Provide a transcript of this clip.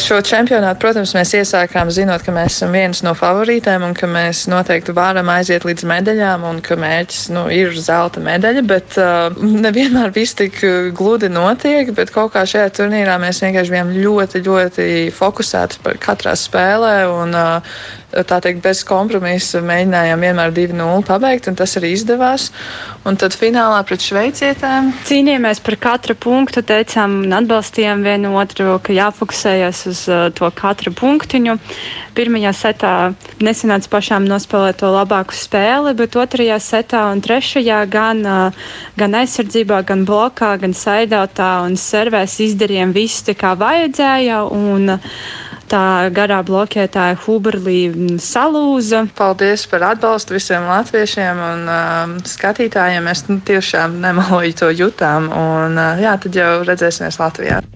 Šo čempionātu, protams, mēs iesākām zinot, ka mēs esam viens no favorītēm un ka mēs noteikti varam aiziet līdz medaļām un ka mērķis ir zelta medaļa, bet nevienmēr viss tik gludi notiek, bet kaut kā šajā turnīrā mēs vienkārši bijām ļoti, ļoti fokusēti par katrā spēlē un tā teikt bez kompromisa mēģinājām vienmēr 2-0 pabeigt un tas arī izdevās. Un tad finālā pret šveicietēm cīnījāmies par katru punktu, teicām un atbalstījām vienu otru, ka jāfokusējas uz to katru punktiņu. Pirmajā setā nesanāca pašām nospēlēt to labāku spēli, bet otrajā setā un trešajā gan aizsardzībā, gan blokā, gan saidautā un servēs izdarījām visu tā kā vajadzēja un tā garā blokētāja Huberlī salūza. Paldies par atbalstu visiem latviešiem un skatītājiem. Mēs tiešām nemaloji to jutām un tad jau redzēsimies Latvijā.